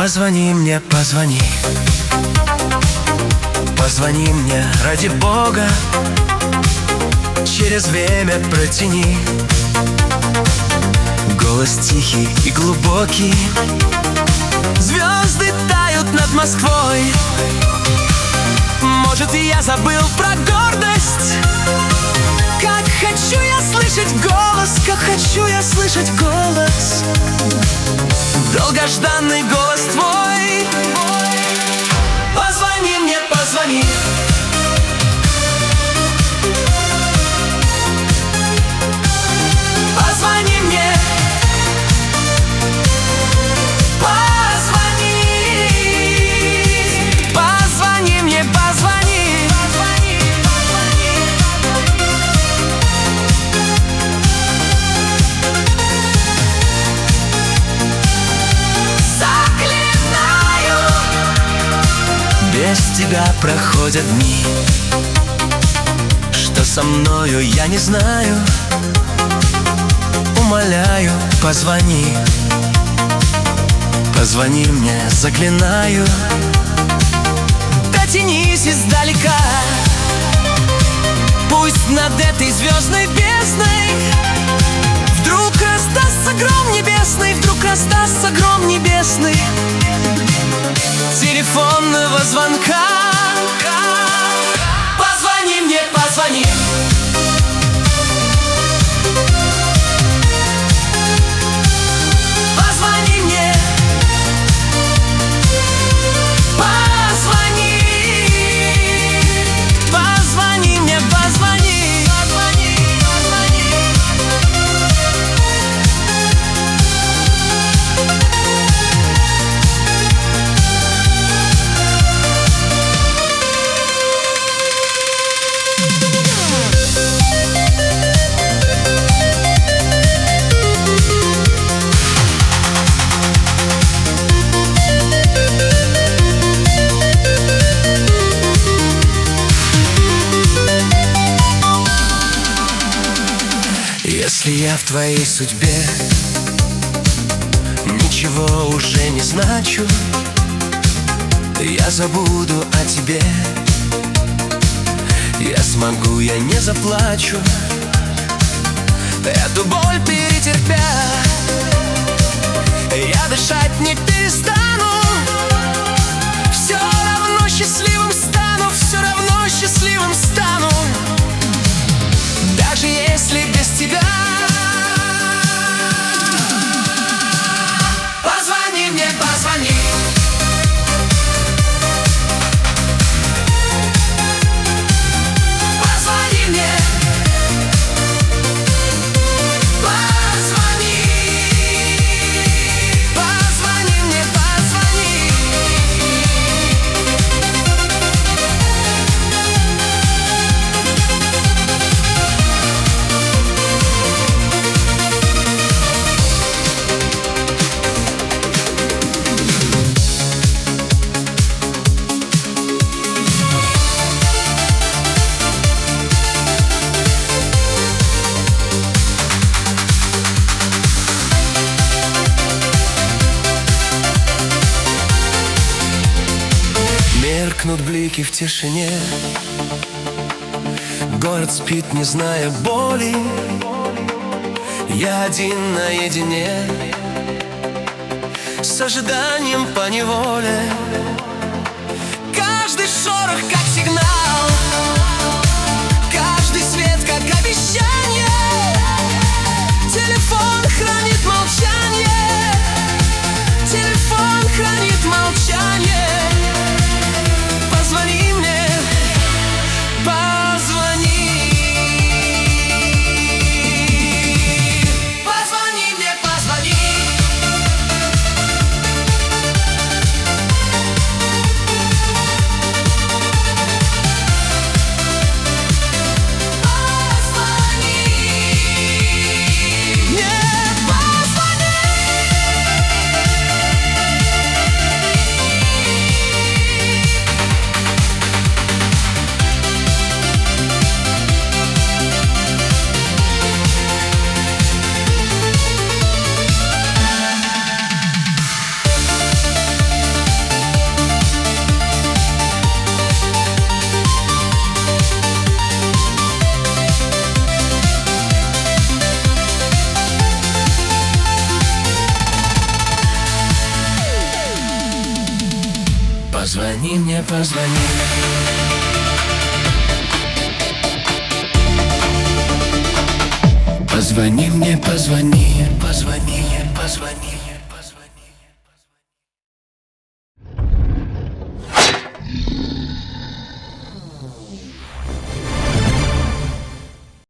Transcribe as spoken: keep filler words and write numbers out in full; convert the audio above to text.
Позвони мне, позвони. Позвони мне, ради Бога. Через время протяни. Голос тихий и глубокий. Звезды тают над Москвой. Может, я забыл про гордость. Как хочу я слышать голос, как хочу я слышать голос. Долгожданный голос твой. Позвони мне, позвони. Позвони мне. Позвони. Позвони мне, позвони. Заклинаю. Без тебя проходят дни. Что со мною, я не знаю. Умоляю, позвони. Позвони мне, заклинаю. Дотянись издалека. Пусть над этой звездной бездной вдруг раздастся гром небесный. Вдруг раздастся гром небесный телефонного звонка. Позвони мне, позвони. Позвони мне. Позвони. Позвони мне, позвони. Позвони, позвони. Если я в твоей судьбе ничего уже не значу, я забуду о тебе. Я смогу, я не заплачу. Эту боль перетерпя, я дышать не перестану. Все равно счастливым стану, все равно счастливым стану. Даже если без тебя. Позвони мне, позвони. Позвони мне. Позвони. Позвони мне, позвони. Меркнут блики в тишине. Город спит, не зная боли. Я один наедине с ожиданием поневоле. Каждый шорох как сигнал, каждый свет как обещание. Телефон хранит молчание. Телефон хранит молчание. Позвони мне, позвони. Позвони мне, позвони. позвони мне, позвони. Позвони мне, позвони, позвони, позвони.